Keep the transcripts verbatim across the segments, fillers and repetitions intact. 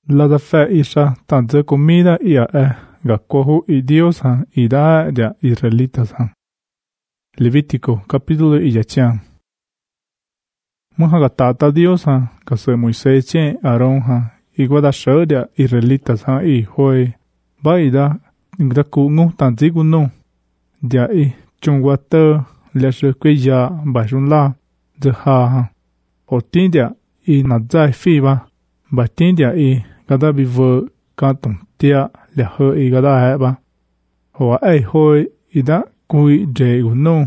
La da fe isha tanto comida y a e gakohu y Dios han y da ya israelitas han. Levítico capítulo y yachan. Muha gatata Dios han kase Moisés chen Aaron han y guada ya israelitas han y hoy ba ida ngaku ngu tanzi gunu dia i chungwata le se kweya ba junla de ha han. O tindia i nadzai fi ba ba tindia i gada bi vợ ca tổng tia le hơi y gada hai ba hoa ai hoi ida kui je uno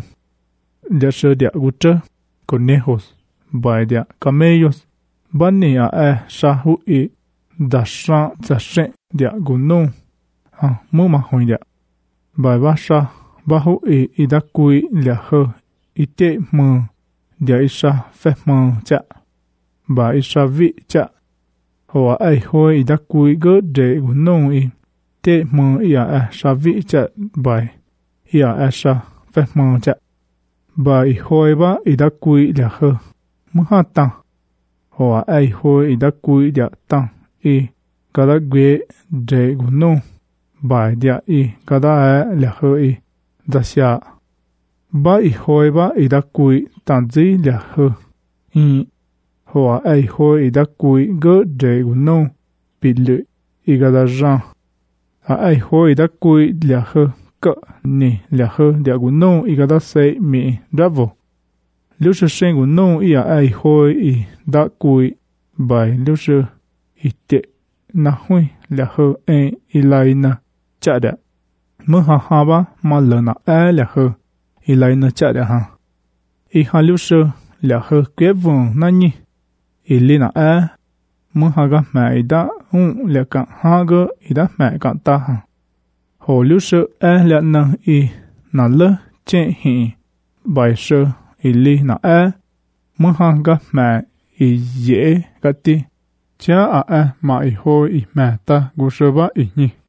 le se dia gucha conejos ba dia camellos bani a e sa hu i da sa za se dia guno ha mu ma hoi dia ba ba sa ba hu i ida kui le hơi i te mu dia isa fe mu cha ba isa vi cha hoa ai hoi da kui gơ de uno i te mo ia a sa vi cha bai ia a sa fe mo cha bai hoi ba i da kui la hơ mu ha ta hoa ai hoi da kui da ta i kada gwe de uno bai dia i kada a la hơ i da sia ba i hoi ba i da kui ta zi la hơ i hoa ai hoi da kui gơ de uno bị lự i gada jan a ai hoi da kui la hơ cỡ ni la hơ da uno i gada sei mi bravo lưu sư sen uno i a ai hoi i da kui bai lưu sư i te na hui la hơ e i lai na cha da mơ ha ha ba ma lơ na e la hơ i lai na cha da ha i ha lưu sư la hơ kwe vun na ni Ilina e muhaga mai da un le kan haga ida mai kan ta ha ho lu se e le na i na le chen hi bai se ili na e muhaga mai i ye ka ti cha a e mai ho i ma ta gu se ba i ni